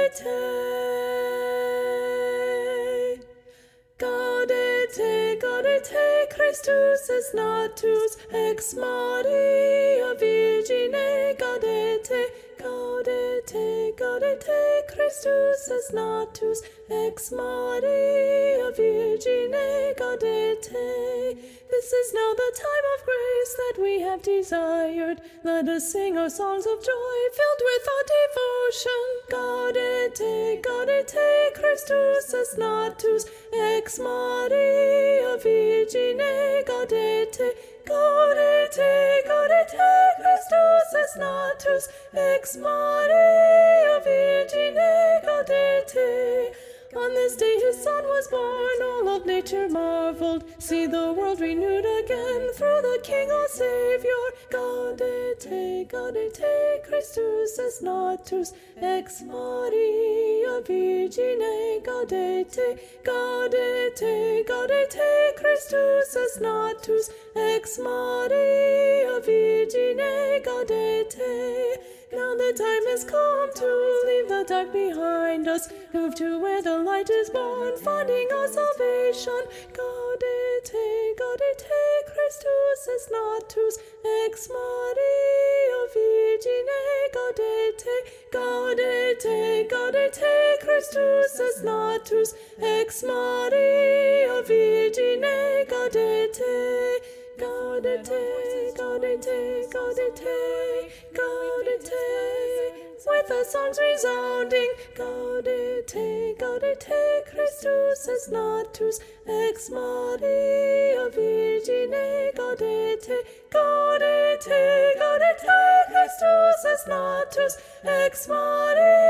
gaudete, Christus es natus, ex Maria Virgine, gaudete, Christus es natus, ex Maria Virgine, gaudete. This is now the time of grace that we have desired. Let us sing our songs of joy, filled with our devotion. Gaudete, Christus es natus, ex Maria Virgine, gaudete, Christus es natus, ex Maria Virgine, gaudete. On this day his son was born, all of nature marveled. See the world renewed again through the King our Savior. Gaudete, Christus es natus, ex Maria Virgine, gaudete, Christus es natus, ex Maria Virgine, gaudete. Now the time has come to leave the dark behind us, move to where the light is born, finding our salvation. Gaudete, Christus es natus, ex Maria Virgine, gaudete, Christus es natus, ex Maria Virgine, gaudete. Gaudete, with the songs resounding. Gaudete, Christus es natus, ex Maria Virgine, gaudete, Christus es natus, ex Maria